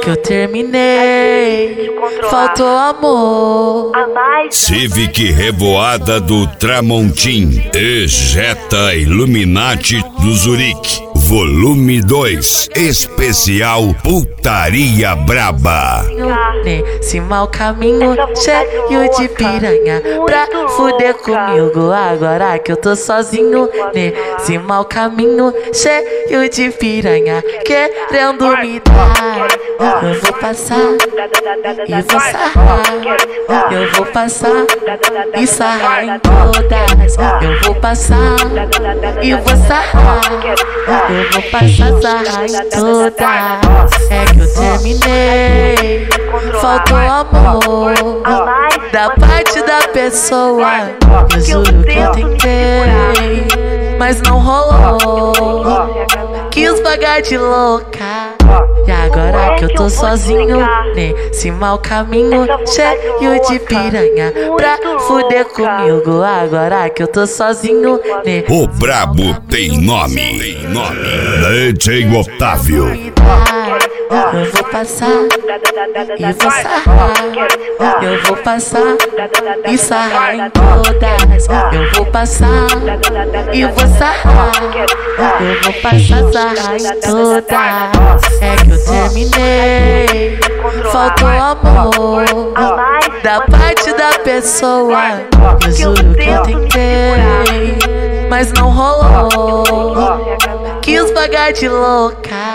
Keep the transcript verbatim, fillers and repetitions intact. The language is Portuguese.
que eu terminei, faltou amor. Civic Revoada do Tramontim, Ejeta Illuminati do Zurique, volume dois, especial Putaria Braba. Nesse mau caminho, cheio de piranha, pra fuder comigo agora que eu tô sozinho. Nesse mau caminho, cheio de piranha, querendo me dar. Eu vou passar e vou sarrar. Eu vou passar e sarrar em todas. Eu vou passar e vou sarrar. Eu vou passar, sarrar em todas. É que eu terminei, faltou amor da parte da pessoa. Eu juro que eu tentei, mas não rolou. Quis pagar de louca, e agora que eu tô sozinho nesse mau caminho, cheio de piranha, pra fuder comigo agora que eu tô sozinho. O brabo tem nome, tem nome. D J Otávio. Eu vou passar e vou sarrar. Eu vou passar e sarrar em todas. Eu vou passar e vou sarrar. Eu vou passar, sarrar em todas. É que eu terminei, faltou amor da parte da pessoa. Eu juro que eu tentei, mas não rolou. Quis pagar de louca,